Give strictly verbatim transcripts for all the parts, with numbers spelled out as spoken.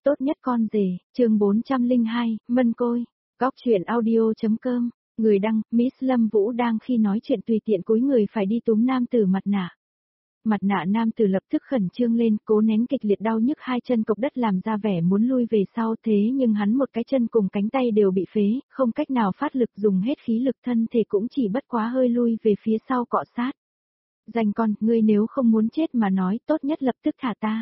tốt nhất con rể, chương bốn trăm lẻ hai, Mân Côi, góc truyện audio.com, người đăng, Miss Lâm Vũ đang khi nói chuyện tùy tiện cúi người phải đi túm nam tử mặt nạ. Mặt nạ nam tử lập tức khẩn trương lên, cố nén kịch liệt đau nhức hai chân cộc đất làm ra vẻ muốn lui về sau, thế nhưng hắn một cái chân cùng cánh tay đều bị phế, không cách nào phát lực, dùng hết khí lực, thân thể cũng chỉ bất quá hơi lui về phía sau cọ sát. Dành con, ngươi nếu không muốn chết mà nói, tốt nhất lập tức thả ta.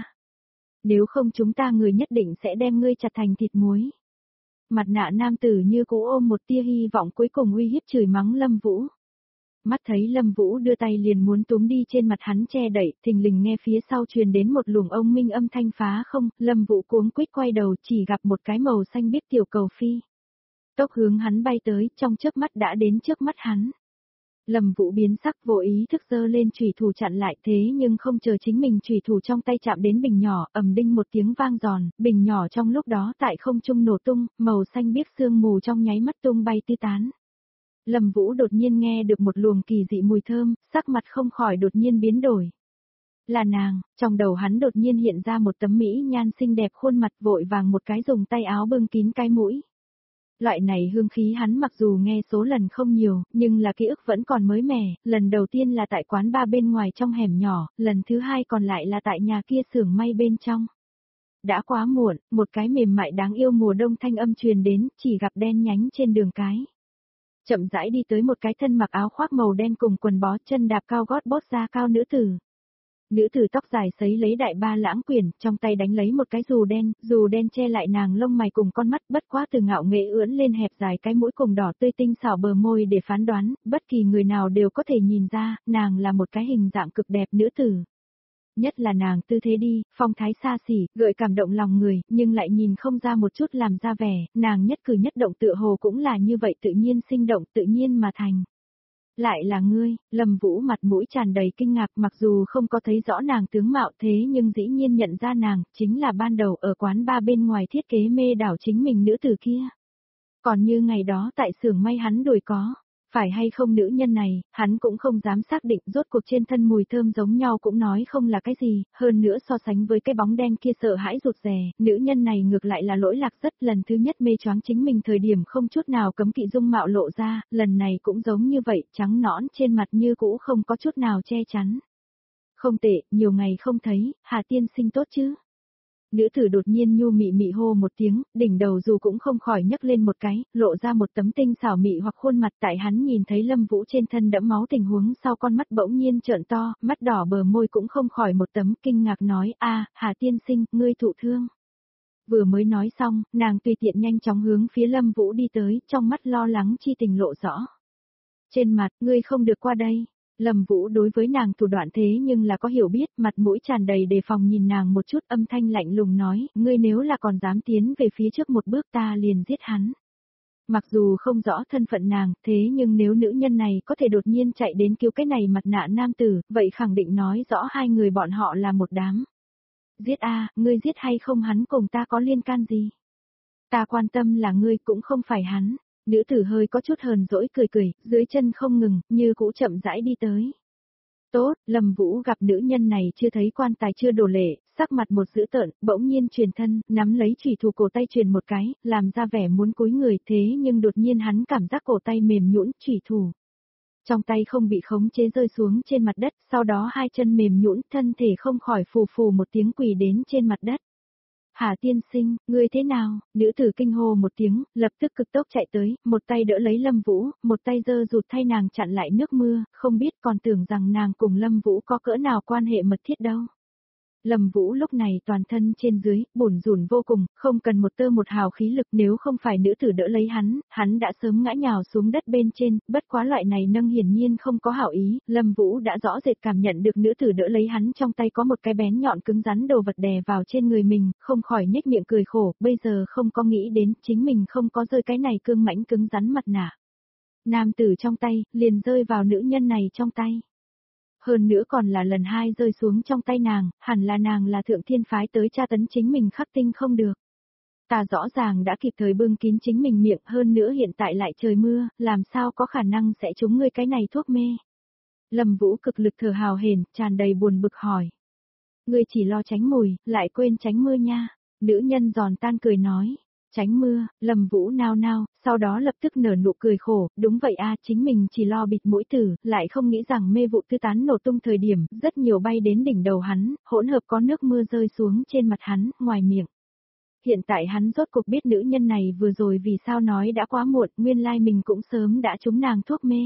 Nếu không chúng ta người nhất định sẽ đem ngươi chặt thành thịt muối. Mặt nạ nam tử như cũ ôm một tia hy vọng cuối cùng uy hiếp chửi mắng Lâm Vũ. Mắt thấy Lâm Vũ đưa tay liền muốn túm đi, trên mặt hắn che đậy, thình lình nghe phía sau truyền đến một luồng ông minh âm thanh phá không, Lâm Vũ cuống quýt quay đầu chỉ gặp một cái màu xanh biếc tiểu cầu phi. Tốc hướng hắn bay tới, trong chớp mắt đã đến trước mắt hắn. Lâm Vũ biến sắc, vô ý thức giơ lên chủy thủ chặn lại, thế nhưng không chờ chính mình chủy thủ trong tay chạm đến bình nhỏ, ầm đinh một tiếng vang giòn, bình nhỏ trong lúc đó tại không trung nổ tung, màu xanh biếc sương mù trong nháy mắt tung bay tứ tán. Lâm Vũ đột nhiên nghe được một luồng kỳ dị mùi thơm, sắc mặt không khỏi đột nhiên biến đổi. Là nàng, trong đầu hắn đột nhiên hiện ra một tấm mỹ nhan xinh đẹp khuôn mặt, vội vàng một cái dùng tay áo bưng kín cái mũi. Loại này hương khí hắn mặc dù nghe số lần không nhiều, nhưng là ký ức vẫn còn mới mẻ, lần đầu tiên là tại quán bar bên ngoài trong hẻm nhỏ, lần thứ hai còn lại là tại nhà kia xưởng may bên trong. Đã quá muộn, một cái mềm mại đáng yêu mùa đông thanh âm truyền đến, chỉ gặp đen nhánh trên đường cái. Chậm rãi đi tới một cái thân mặc áo khoác màu đen cùng quần bó, chân đạp cao gót bốt da cao nữ tử. Nữ tử tóc dài sấy lấy đại ba lãng quyển, trong tay đánh lấy một cái dù đen, dù đen che lại nàng lông mày cùng con mắt, bất quá từ ngạo nghệ ưỡn lên hẹp dài cái mũi cùng đỏ tươi tinh xảo bờ môi để phán đoán, bất kỳ người nào đều có thể nhìn ra, nàng là một cái hình dạng cực đẹp nữ tử. Nhất là nàng tư thế đi, phong thái xa xỉ, gợi cảm động lòng người, nhưng lại nhìn không ra một chút làm ra vẻ, nàng nhất cử nhất động tựa hồ cũng là như vậy, tự nhiên sinh động, tự nhiên mà thành. Lại là ngươi, Lâm Vũ mặt mũi tràn đầy kinh ngạc, mặc dù không có thấy rõ nàng tướng mạo, thế nhưng dĩ nhiên nhận ra nàng, chính là ban đầu ở quán bar bên ngoài thiết kế mê đảo chính mình nữ tử kia. Còn như ngày đó tại xưởng may hắn đuổi có, phải hay không nữ nhân này, hắn cũng không dám xác định, rốt cuộc trên thân mùi thơm giống nhau cũng nói không là cái gì, hơn nữa so sánh với cái bóng đen kia sợ hãi rụt rè, nữ nhân này ngược lại là lỗi lạc rất, lần thứ nhất mê choáng chính mình thời điểm không chút nào cấm kỵ dung mạo lộ ra, lần này cũng giống như vậy, trắng nõn trên mặt như cũ không có chút nào che chắn. Không tệ, nhiều ngày không thấy, Hà tiên sinh tốt chứ? Nữ tử đột nhiên nhu mị mị hô một tiếng, đỉnh đầu dù cũng không khỏi nhấc lên một cái, lộ ra một tấm tinh xảo mị hoặc khuôn mặt, tại hắn nhìn thấy Lâm Vũ trên thân đẫm máu tình huống sau con mắt bỗng nhiên trợn to, mắt đỏ bờ môi cũng không khỏi một tấm, kinh ngạc nói, a, Hà tiên sinh, ngươi thụ thương. Vừa mới nói xong, nàng tùy tiện nhanh chóng hướng phía Lâm Vũ đi tới, trong mắt lo lắng chi tình lộ rõ. Trên mặt, ngươi không được qua đây. Lâm Vũ đối với nàng thủ đoạn thế nhưng là có hiểu biết, mặt mũi tràn đầy đề phòng nhìn nàng một chút, âm thanh lạnh lùng nói, ngươi nếu là còn dám tiến về phía trước một bước ta liền giết hắn. Mặc dù không rõ thân phận nàng, thế nhưng nếu nữ nhân này có thể đột nhiên chạy đến cứu cái này mặt nạ nam tử, vậy khẳng định nói rõ hai người bọn họ là một đám. Giết a, ngươi giết hay không hắn cùng ta có liên can gì? Ta quan tâm là ngươi cũng không phải hắn. Nữ tử hơi có chút hờn dỗi cười cười, dưới chân không ngừng, như cũ chậm rãi đi tới. Tốt, Lâm Vũ gặp nữ nhân này chưa thấy quan tài chưa đổ lệ, sắc mặt một dữ tợn, bỗng nhiên truyền thân, nắm lấy chủy thủ cổ tay truyền một cái, làm ra vẻ muốn cúi người, thế nhưng đột nhiên hắn cảm giác cổ tay mềm nhũn, chủy thủ trong tay không bị khống chế rơi xuống trên mặt đất, sau đó hai chân mềm nhũn, thân thể không khỏi phù phù một tiếng quỳ đến trên mặt đất. Hà tiên sinh, ngươi thế nào? Nữ tử kinh hô một tiếng, lập tức cực tốc chạy tới, một tay đỡ lấy Lâm Vũ, một tay giơ rụt thay nàng chặn lại nước mưa, không biết còn tưởng rằng nàng cùng Lâm Vũ có cỡ nào quan hệ mật thiết đâu. Lâm Vũ lúc này toàn thân trên dưới, bủn rủn vô cùng, không cần một tơ một hào khí lực, nếu không phải nữ tử đỡ lấy hắn, hắn đã sớm ngã nhào xuống đất bên trên, bất quá loại này nâng hiển nhiên không có hảo ý, Lâm Vũ đã rõ rệt cảm nhận được nữ tử đỡ lấy hắn trong tay có một cái bén nhọn cứng rắn đồ vật đè vào trên người mình, không khỏi nhếch miệng cười khổ, bây giờ không có nghĩ đến chính mình không có rơi cái này cương mãnh cứng rắn mặt nạ. Nam tử trong tay, liền rơi vào nữ nhân này trong tay. Hơn nữa còn là lần hai rơi xuống trong tay nàng, hẳn là nàng là thượng thiên phái tới tra tấn chính mình khắc tinh không được. Ta rõ ràng đã kịp thời bưng kín chính mình miệng, hơn nữa hiện tại lại trời mưa, làm sao có khả năng sẽ trúng ngươi cái này thuốc mê. Lâm Vũ cực lực thở hào hển, tràn đầy buồn bực hỏi. Ngươi chỉ lo tránh mùi, lại quên tránh mưa nha. Nữ nhân giòn tan cười nói. Tránh mưa, Lâm Vũ nao nao, sau đó lập tức nở nụ cười khổ, đúng vậy a, chính mình chỉ lo bịt mũi tử, lại không nghĩ rằng mê vụ tư tán nổ tung thời điểm, rất nhiều bay đến đỉnh đầu hắn, hỗn hợp có nước mưa rơi xuống trên mặt hắn, ngoài miệng. Hiện tại hắn rốt cuộc biết nữ nhân này vừa rồi vì sao nói đã quá muộn, nguyên lai mình cũng sớm đã trúng nàng thuốc mê.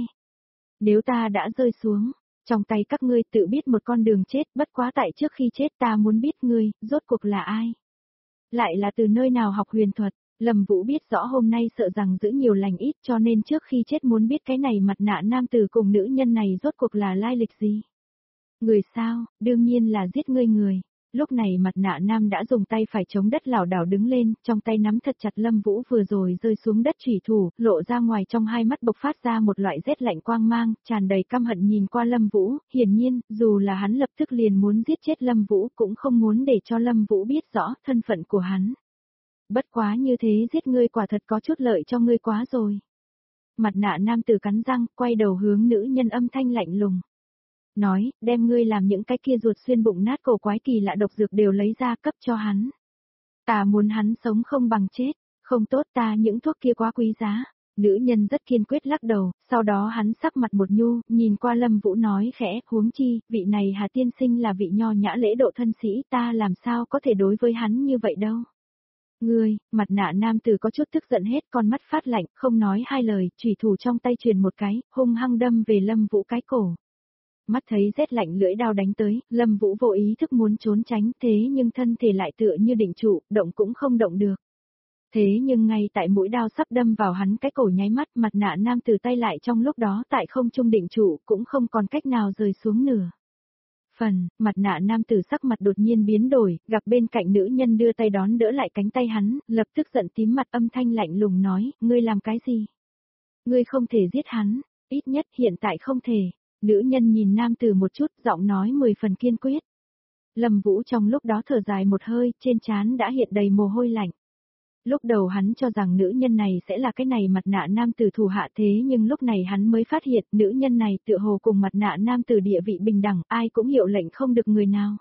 Nếu ta đã rơi xuống, trong tay các ngươi tự biết một con đường chết, bất quá tại trước khi chết ta muốn biết ngươi, rốt cuộc là ai? Lại là từ nơi nào học huyền thuật? Lâm Vũ biết rõ hôm nay sợ rằng giữ nhiều lành ít cho nên trước khi chết muốn biết cái này mặt nạ nam tử cùng nữ nhân này rốt cuộc là lai lịch gì. Người sao, đương nhiên là giết ngươi người. Lúc này mặt nạ nam đã dùng tay phải chống đất lảo đảo đứng lên, trong tay nắm thật chặt Lâm Vũ vừa rồi rơi xuống đất chủy thủ, lộ ra ngoài trong hai mắt bộc phát ra một loại rét lạnh quang mang, tràn đầy căm hận nhìn qua Lâm Vũ, hiển nhiên, dù là hắn lập tức liền muốn giết chết Lâm Vũ cũng không muốn để cho Lâm Vũ biết rõ thân phận của hắn. Bất quá như thế giết ngươi quả thật có chút lợi cho ngươi quá rồi. Mặt nạ nam tử cắn răng, quay đầu hướng nữ nhân âm thanh lạnh lùng. Nói, đem ngươi làm những cái kia ruột xuyên bụng nát cổ quái kỳ lạ độc dược đều lấy ra cấp cho hắn. Ta muốn hắn sống không bằng chết, không tốt ta những thuốc kia quá quý giá. Nữ nhân rất kiên quyết lắc đầu, sau đó hắn sắc mặt một nhu, nhìn qua Lâm Vũ nói khẽ, huống chi, vị này Hà tiên sinh là vị nho nhã lễ độ thân sĩ, ta làm sao có thể đối với hắn như vậy đâu. Ngươi, mặt nạ nam tử có chút tức giận hết con mắt phát lạnh, không nói hai lời, chủy thủ trong tay truyền một cái, hung hăng đâm về Lâm Vũ cái cổ. Mắt thấy rét lạnh lưỡi đao đánh tới, Lâm Vũ vô ý thức muốn trốn tránh thế nhưng thân thể lại tựa như định trụ, động cũng không động được. Thế nhưng ngay tại mũi đao sắp đâm vào hắn cái cổ nháy mắt mặt nạ nam tử tay lại trong lúc đó tại không trung định trụ cũng không còn cách nào rời xuống nửa. Phần, mặt nạ nam tử sắc mặt đột nhiên biến đổi, gặp bên cạnh nữ nhân đưa tay đón đỡ lại cánh tay hắn, lập tức giận tím mặt âm thanh lạnh lùng nói, ngươi làm cái gì? Ngươi không thể giết hắn, ít nhất hiện tại không thể. Nữ nhân nhìn nam tử một chút, giọng nói mười phần kiên quyết. Lâm Vũ trong lúc đó thở dài một hơi, trên trán đã hiện đầy mồ hôi lạnh. Lúc đầu hắn cho rằng nữ nhân này sẽ là cái này mặt nạ nam tử thủ hạ thế nhưng lúc này hắn mới phát hiện nữ nhân này tựa hồ cùng mặt nạ nam tử địa vị bình đẳng, ai cũng hiệu lệnh không được người nào.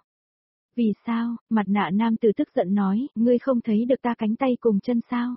Vì sao, mặt nạ nam tử tức giận nói, ngươi không thấy được ta cánh tay cùng chân sao?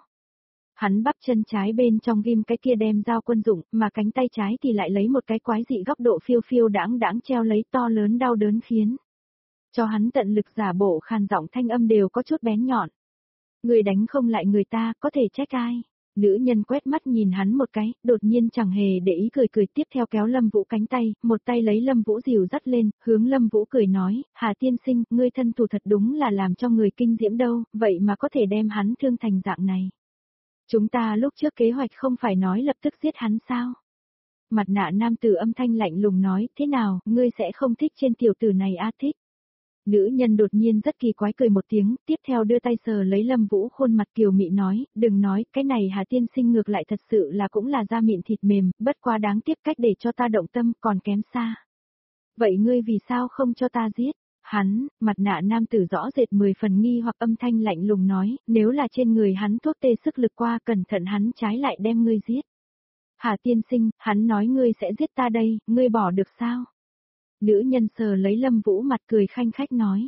Hắn bắp chân trái bên trong ghim cái kia đem dao quân dụng, mà cánh tay trái thì lại lấy một cái quái dị góc độ phiêu phiêu đãng đãng treo lấy to lớn đau đớn khiến. Cho hắn tận lực giả bộ khàn giọng thanh âm đều có chút bén nhọn. Người đánh không lại người ta, có thể trách ai? Nữ nhân quét mắt nhìn hắn một cái, đột nhiên chẳng hề để ý cười cười tiếp theo kéo Lâm Vũ cánh tay, một tay lấy Lâm Vũ dìu dắt lên, hướng Lâm Vũ cười nói, Hà tiên sinh, ngươi thân thủ thật đúng là làm cho người kinh diễm đâu, vậy mà có thể đem hắn thương thành dạng này. Chúng ta lúc trước kế hoạch không phải nói lập tức giết hắn sao? Mặt nạ nam tử âm thanh lạnh lùng nói, thế nào, ngươi sẽ không thích trên tiểu tử này a thích? Nữ nhân đột nhiên rất kỳ quái cười một tiếng, tiếp theo đưa tay sờ lấy Lâm Vũ khuôn mặt kiều mị nói, đừng nói, cái này Hà tiên sinh ngược lại thật sự là cũng là da mịn thịt mềm, bất quá đáng tiếc cách để cho ta động tâm còn kém xa. Vậy ngươi vì sao không cho ta giết? Hắn, mặt nạ nam tử rõ rệt mười phần nghi hoặc âm thanh lạnh lùng nói, nếu là trên người hắn thuốc tê sức lực qua cẩn thận hắn trái lại đem ngươi giết. Hà tiên sinh, hắn nói ngươi sẽ giết ta đây, ngươi bỏ được sao? Nữ nhân sờ lấy Lâm Vũ mặt cười khanh khách nói.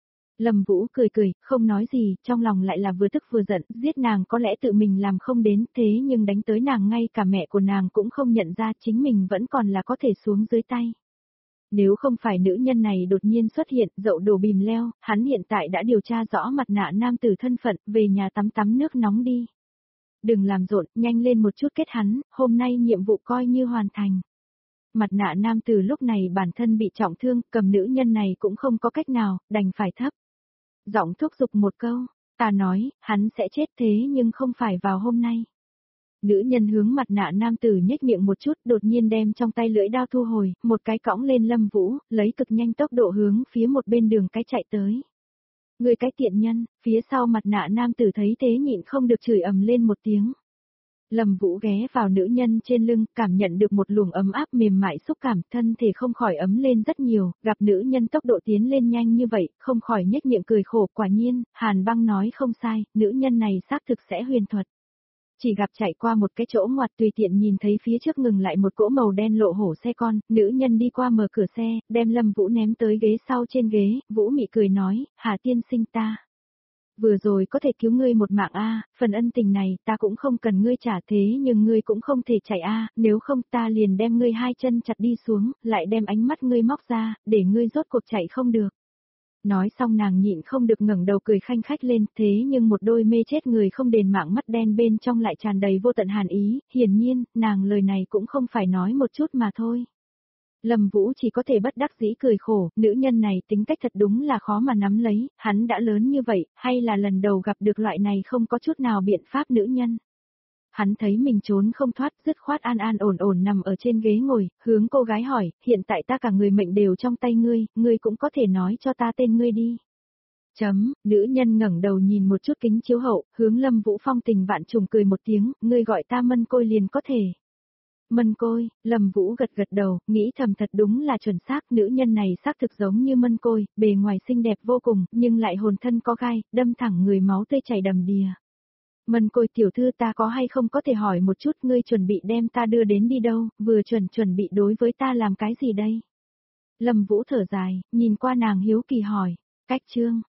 Lâm Vũ cười cười, không nói gì, trong lòng lại là vừa tức vừa giận, giết nàng có lẽ tự mình làm không đến, thế nhưng đánh tới nàng ngay cả mẹ của nàng cũng không nhận ra chính mình vẫn còn là có thể xuống dưới tay. Nếu không phải nữ nhân này đột nhiên xuất hiện, dậu đổ bìm leo, hắn hiện tại đã điều tra rõ mặt nạ nam tử thân phận, về nhà tắm tắm nước nóng đi. Đừng làm rộn, nhanh lên một chút kết hắn, hôm nay nhiệm vụ coi như hoàn thành. Mặt nạ nam tử lúc này bản thân bị trọng thương, cầm nữ nhân này cũng không có cách nào, đành phải thấp. Giọng thúc giục một câu, ta nói, hắn sẽ chết thế nhưng không phải vào hôm nay. Nữ nhân hướng mặt nạ nam tử nhếch miệng một chút, đột nhiên đem trong tay lưỡi đao thu hồi, một cái cõng lên Lâm Vũ, lấy cực nhanh tốc độ hướng phía một bên đường cái chạy tới. Người cái tiện nhân, phía sau mặt nạ nam tử thấy thế nhịn không được chửi ầm lên một tiếng. Lâm Vũ ghé vào nữ nhân trên lưng, cảm nhận được một luồng ấm áp mềm mại xúc cảm, thân thể không khỏi ấm lên rất nhiều, gặp nữ nhân tốc độ tiến lên nhanh như vậy, không khỏi nhếch miệng cười khổ, quả nhiên, Hàn Băng nói không sai, nữ nhân này xác thực sẽ huyền thuật. Chỉ gặp chạy qua một cái chỗ ngoặt tùy tiện nhìn thấy phía trước ngừng lại một cỗ màu đen lộ hổ xe con, nữ nhân đi qua mở cửa xe, đem Lâm Vũ ném tới ghế sau trên ghế, Vũ mị cười nói, Hà tiên sinh ta. Vừa rồi có thể cứu ngươi một mạng a, phần ân tình này ta cũng không cần ngươi trả thế nhưng ngươi cũng không thể chạy a, nếu không ta liền đem ngươi hai chân chặt đi xuống, lại đem ánh mắt ngươi móc ra, để ngươi rốt cuộc chạy không được. Nói xong nàng nhịn không được ngẩng đầu cười khanh khách lên, thế nhưng một đôi mê chết người không đền mạng mắt đen bên trong lại tràn đầy vô tận hàn ý, hiển nhiên, nàng lời này cũng không phải nói một chút mà thôi. Lâm Vũ chỉ có thể bất đắc dĩ cười khổ, nữ nhân này tính cách thật đúng là khó mà nắm lấy, hắn đã lớn như vậy, hay là lần đầu gặp được loại này không có chút nào biện pháp nữ nhân. Hắn thấy mình trốn không thoát, dứt khoát an an ổn ổn nằm ở trên ghế ngồi, hướng cô gái hỏi, hiện tại ta cả người mệnh đều trong tay ngươi, ngươi cũng có thể nói cho ta tên ngươi đi. Chấm, nữ nhân ngẩng đầu nhìn một chút kính chiếu hậu, hướng Lâm Vũ phong tình vạn trùng cười một tiếng, ngươi gọi ta Mân Côi liền có thể. Mân Côi, Lâm Vũ gật gật đầu, nghĩ thầm thật đúng là chuẩn xác, nữ nhân này xác thực giống như Mân Côi, bề ngoài xinh đẹp vô cùng, nhưng lại hồn thân có gai, đâm thẳng người máu tươi chảy đầm đìa. Mân Côi tiểu thư ta có hay không có thể hỏi một chút ngươi chuẩn bị đem ta đưa đến đi đâu, vừa chuẩn chuẩn bị đối với ta làm cái gì đây? Lâm Vũ thở dài, nhìn qua nàng hiếu kỳ hỏi, cách trương,